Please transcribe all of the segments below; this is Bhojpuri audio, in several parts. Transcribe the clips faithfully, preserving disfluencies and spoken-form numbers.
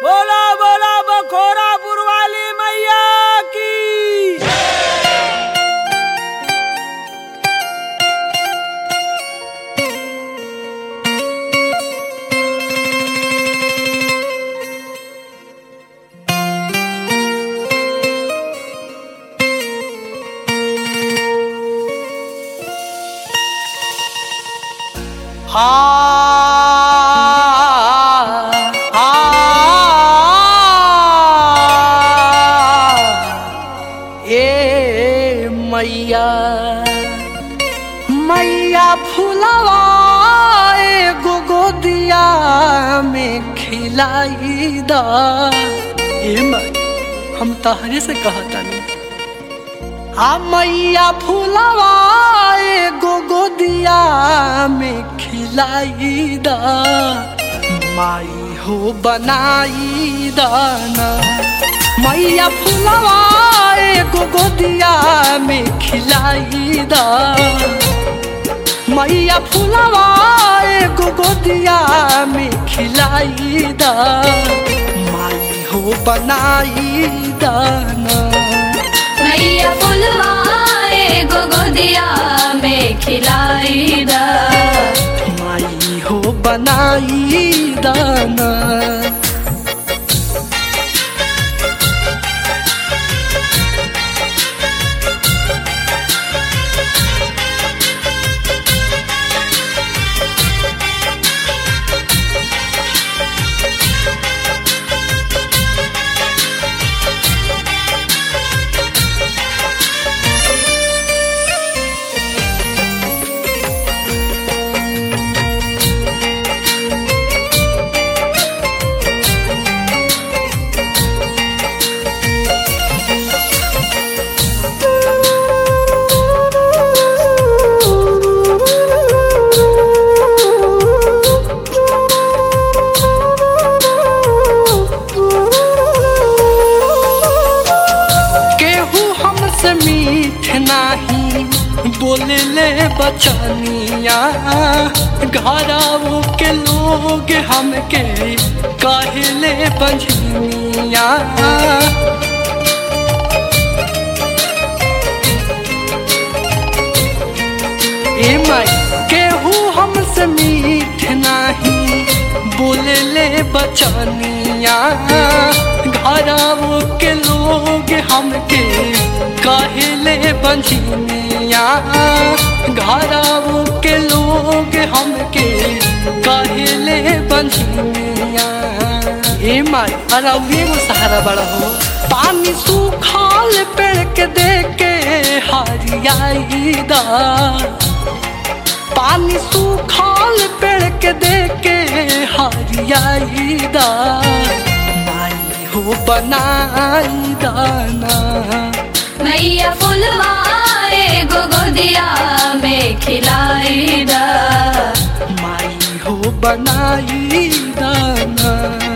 बोला बोला बखोरापुर वाली मैया की। ए मैया मैया फुलवा एगो गोदिया में खिलाई दा। ए माई हम तहरे से कहतानी आ मैया फुलवा एगो गोदिया में खिलाई दा। माई हो बनाई दाना मैया फुलवा एगो गोदिया में खिलाई दा। मैया फुलवा एगो गोदिया में खिलाई दा। माई हो बनाई दाना मैया फुलवा एगो गोदिया में खिलाई दा। माई हो बनाई दाना। मीठ नाही बोले ले बचनिया घराओ के लोग हमके कहले बंझनिया। ए माई केहू हमसे मीठ नाही बोले ले बचनिया घराओ के लोग हमके कहले बंझनिया। घराओ के लोग हमके कहले बंझनिया। ए माई अरउए वो सहारा बड़ा हो पानी सूखाल पेड़ के देके हरियाई दा। पानी सूखाल पेड़ के देके हरियाई दा। माई हो बनाई दाना मैया फुलवा एगो गोदिया में खिलाई दा। माई हो बनाई दाना।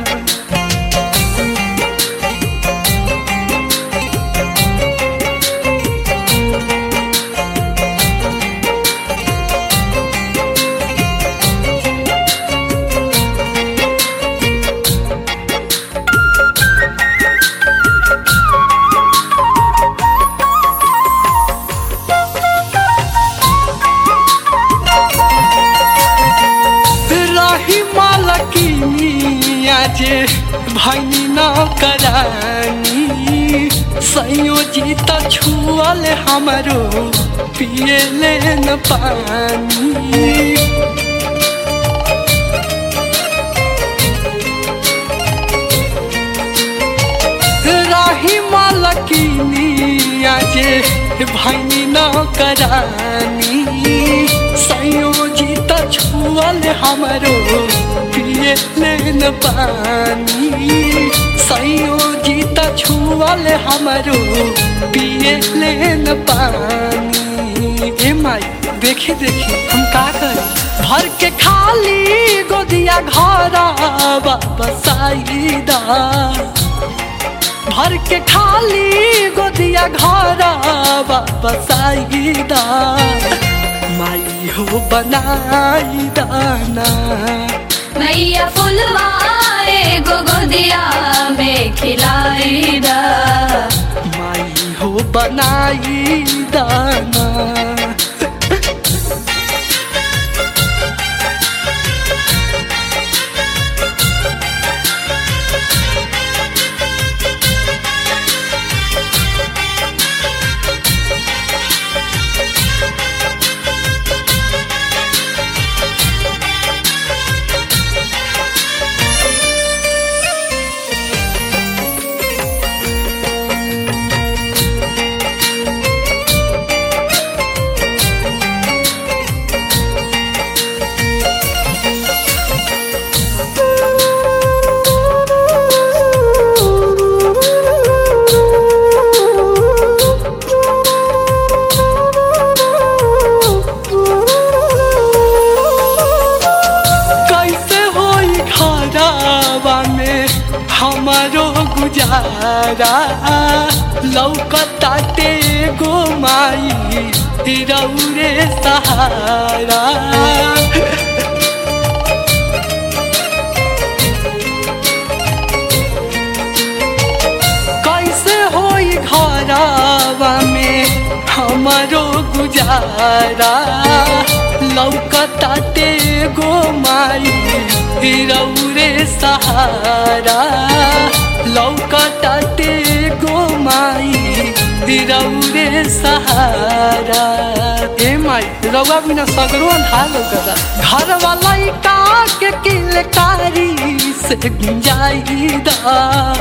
जे भैनी न करानी संयोजित छुअल हमरो पिए ले न पानी। राही मालकिनिया जे भैनी न करानी संयोजित छुअल हमरो पिए लेन पानी। संयोजित छुअल हमरो पिए लेन पानी। ए माई देखी देखी हम का करी भर के खाली गोदिया घरा बसाई दा। भर के खाली गोदिया घरा बसाई दा। माई हो बनाई दाना मैया फुलवा एगो गोदिया में खिलाई दा। माई हो बनाई दाना। हमारो गुजारा लौकताटे गो माई रौरे सहारा। कैसे होई घरवा में हमारो गुजारा लौकताटे गो माई रौरे सहारा। लौकताटे गो माई रौरे सहारा। ए माई रौआ बिना सगरो अंधार लौकता। घर वाला का के किलकारी से गुंजाई दा।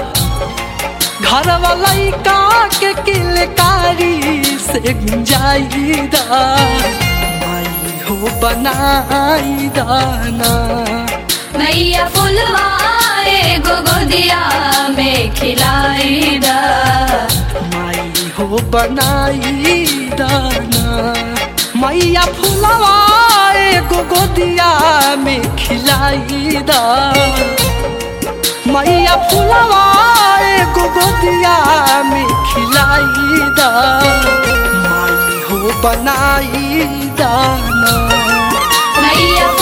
घर वाला का के किलकारी से गुंजाई दा। माई हो बनाई दाना। मैया फुलवा एगो गोदिया में खिलाई दा। माई हो बनाई दाना। मैया फुलवा एगो गोदिया में खिलाई दा। मैया फुलवा एगो गोदिया में खिलाई दा। माई हो बनाई दाना। मैया